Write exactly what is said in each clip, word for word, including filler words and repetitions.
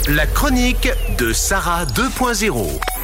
La chronique de Sarah deux point zéro.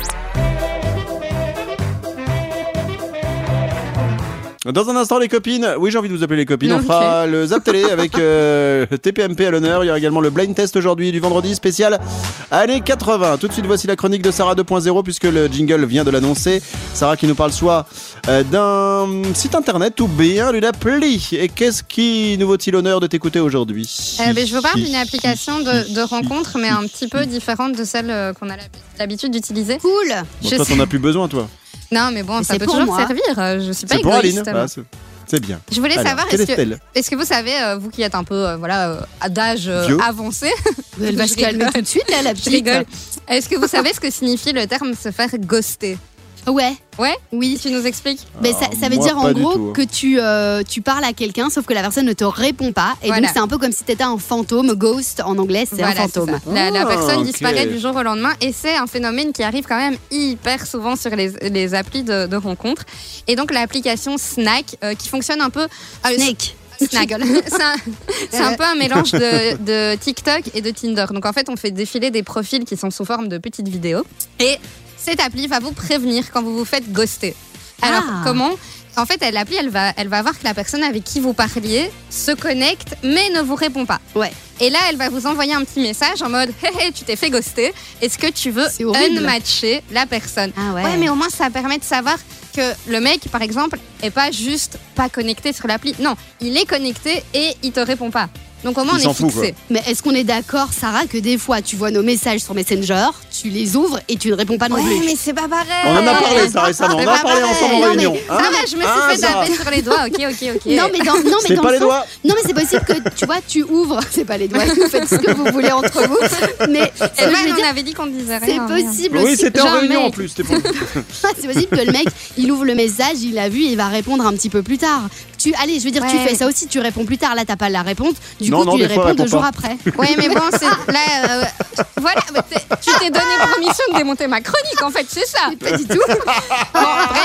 Dans un instant les copines, oui j'ai envie de vous appeler les copines, Non, on fera le Zap Télé avec euh, T P M P à l'honneur, il y aura également le blind test aujourd'hui du vendredi spécial années quatre-vingts. Tout de suite voici la chronique de Sarah deux point zéro puisque le jingle vient de l'annoncer. Sarah qui nous parle soit euh, d'un site internet ou bien d'une appli. Et qu'est-ce qui nous vaut-il l'honneur de t'écouter aujourd'hui? euh, ben, Je vous parle d'une application de, de rencontre mais un petit peu différente de celle euh, qu'on a l'habitude d'utiliser. Cool. Bon, Je toi sais- t'en as plus besoin toi. Non mais bon, Mais ça c'est peut pour toujours moi. servir, euh, je suis pas C'est pour Aline, égoïste. voilà, c'est, c'est bien. Je voulais Alors, savoir, quelle est-ce que, est-elle est-ce que vous savez, euh, vous qui êtes un peu euh, voilà, euh, d'âge euh, Vieux. avancé, Elle va Je se calmer rigole. tout de suite, là, la je petite. rigole, est-ce que vous savez ce que signifie le terme se faire ghoster? Ouais. Ouais. Oui. Tu nous expliques? Mais ça, ça veut moi, dire en pas du gros tout, hein. que tu, euh, tu parles à quelqu'un sauf que la personne ne te répond pas. Et Voilà. donc c'est un peu comme si t'étais un fantôme. Ghost en anglais c'est Voilà, un c'est fantôme. ça. La, la Ah, personne ok. disparaît du jour au lendemain et c'est un phénomène qui arrive quand même hyper souvent sur les, les applis de, de rencontres. Et donc l'application Snack euh, qui fonctionne un peu... ah, Snake. Snack. c'est un, c'est un peu un mélange de, de TikTok et de Tinder. Donc en fait, on fait défiler des profils qui sont sous forme de petites vidéos. Et cette appli va vous prévenir quand vous vous faites ghoster. Alors Ah. comment ? En fait, l'appli, elle va, elle va voir que la personne avec qui vous parliez se connecte, mais ne vous répond pas. Ouais. Et là, elle va vous envoyer un petit message en mode hé hé, tu t'es fait ghoster. Est-ce que tu veux C'est horrible. unmatcher la personne? Ah ouais. Ouais, mais au moins, ça permet de savoir que le mec, par exemple, est pas juste pas connecté sur l'appli. Non, il est connecté et il te répond pas. Donc au moins, Il on s'en est fout, fixé. Mais est-ce qu'on est d'accord, Sarah, que des fois tu vois nos messages sur Messenger, tu les ouvres et tu ne réponds pas non Ouais, plus? mais c'est pas pareil. On en a parlé ça récemment, on C'est en a pas parlé pareil. ensemble en Non, mais- réunion. Ça hein. va, je me suis Ah, fait ça taper sur les doigts. Ok, ok, ok. Non mais dans, non, mais C'est dans pas le les sens- doigts. Non mais c'est possible que tu vois tu ouvres, c'est pas les doigts, vous faites ce que vous voulez entre vous. Mais ce Eh que ben, je veux on dire, avait dit qu'on ne disait c'est rien. possible Oui aussi. c'était en jamais. réunion en plus, c'était pour... C'est possible que le mec, il ouvre le message, il l'a vu et il va répondre un petit peu plus tard. Tu, allez, je veux dire, tu Ouais. fais ça aussi, tu réponds plus tard. Là, t'as pas la réponse. Du Non, coup, non, tu lui des fois, réponds deux réponds jours pas. après. Oui, mais bon, c'est là. euh, voilà, mais t'es- tu t'es donné pour mission de démonter ma chronique, en fait, c'est ça. Pas du tout. Bon,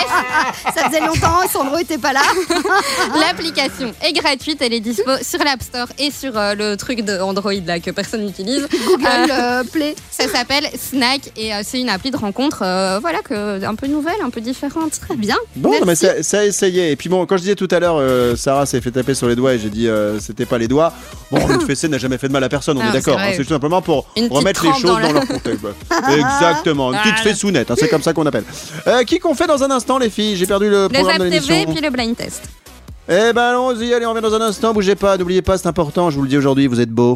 bref, Ça faisait longtemps, Sandro était pas là. l'application est gratuite, elle est dispo sur l'App Store et sur euh, le truc de Android là que personne n'utilise. Google Euh, euh, Play. Ça s'appelle Snack et euh, c'est une appli de rencontre, euh, voilà, que, un peu nouvelle, un peu différente. Très bien. Bon, non, mais Merci. ça, ça essayait. Et puis bon, quand je disais tout à l'heure, euh, Sarah s'est fait taper sur les doigts et j'ai dit euh, c'était pas les doigts. Bon, une fessée n'a jamais fait de mal à personne, on Ah, est d'accord. c'est vrai. hein, c'est tout simplement pour Une petite remettre les trempe choses dans dans, la- leur contexte. Bah, exactement, une petite Voilà. fessounette, hein, c'est comme ça qu'on appelle. Euh, qui qu'on fait dans un instant, les filles? J'ai perdu le Le programme Zap de T V et l'émission. puis le blind test. Eh ben allons-y, allez, on revient dans un instant. Bougez pas, n'oubliez pas, c'est important. Je vous le dis aujourd'hui, vous êtes beaux.